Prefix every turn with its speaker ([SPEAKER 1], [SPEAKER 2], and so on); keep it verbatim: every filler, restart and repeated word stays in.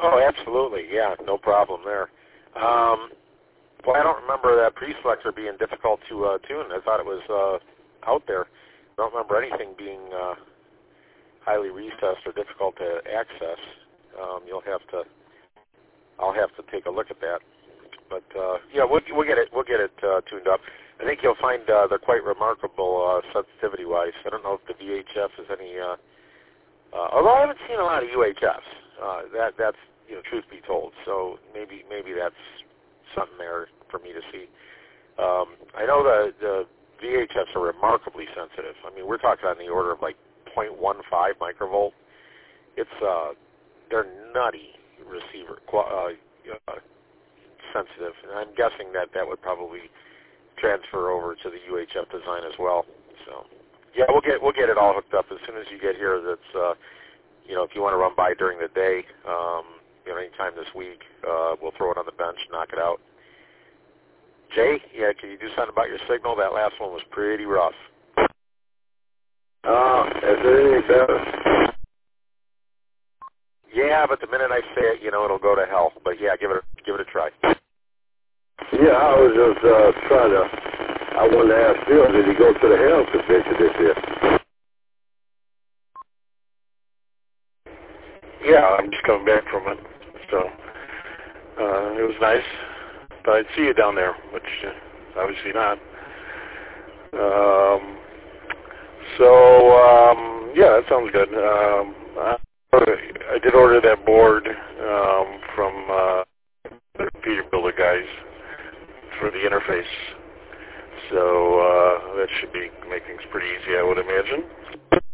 [SPEAKER 1] Oh, absolutely. Yeah, no problem there. Um, well, I don't remember that pre-selector being difficult to uh, tune. I thought it was uh, out there. I don't remember anything being uh, highly recessed or difficult to access. Um, you'll have to. I'll have to take a look at that. But uh, yeah, we'll, we'll get it. We'll get it uh, tuned up. I think you'll find uh, they're quite remarkable uh, sensitivity-wise. I don't know if the V H F is any. Uh, uh, although I haven't seen a lot of U H Fs. Uh, that that's you know, truth be told. So maybe maybe that's something there for me to see. Um, I know the the V H Fs are remarkably sensitive. I mean, we're talking on the order of like zero point one five microvolt. It's uh, they're nutty receiver uh, uh, sensitive, and I'm guessing that that would probably transfer over to the U H F design as well. So yeah, we'll get we'll get it all hooked up as soon as you get here. That's uh, you know, if you want to run by during the day, um, you know, anytime this week, uh, we'll throw it on the bench, knock it out. Jay, yeah, can you do something about your signal? That last one was pretty rough.
[SPEAKER 2] Oh, is it any better?
[SPEAKER 1] Yeah, but the minute I say it, you know, it'll go to hell. But yeah, give it a, give it a try.
[SPEAKER 2] Yeah, I was just uh, trying to, I wanted to ask Phil, did he go to the Hell Convention this year?
[SPEAKER 3] Yeah, I'm just coming back from it. So, uh, it was nice. But I'd see you down there, which uh, obviously not. Um, so, um, yeah, that sounds good. Um, I, I did order that board um, from uh, the Peter Builder guys for the interface. So uh, that should be make things pretty easy, I would imagine.